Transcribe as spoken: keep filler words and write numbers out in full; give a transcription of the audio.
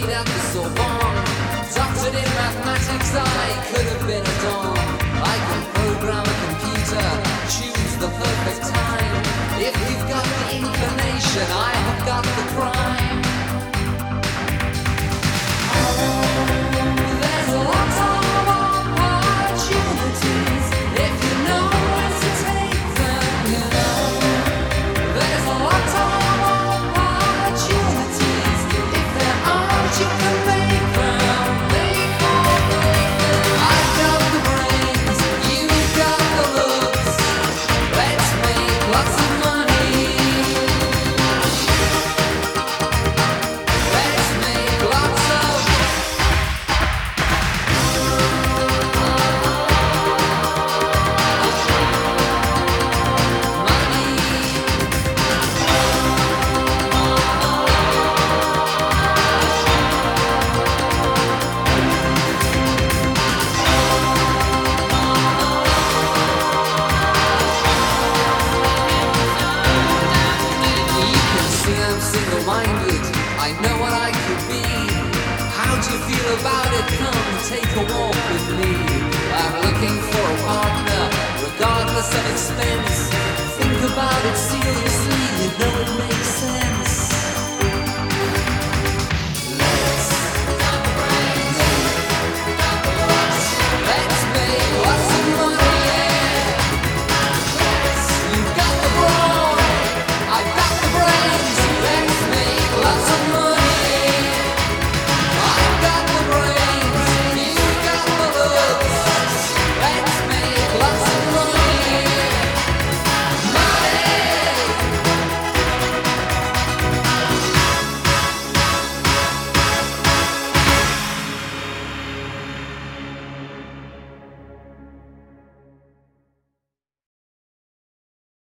studied at the Sorbonne, doctored in mathematics, I could have been a don. I can program a computer, choose the perfect time. If you've got the inclination, I have got the crime. There's a lot of opportunities if you know where to take them, you know. There's a lot of opportunities. If there aren't, you can make them. Make them, make them. I've got the brains, you've got the looks. Let's make lots of money. Let's make lots of single-minded, I know what I could be. How do you feel about it? Come take a walk with me. I'm looking for a partner, regardless of expense. Think about it seriously, you know it makes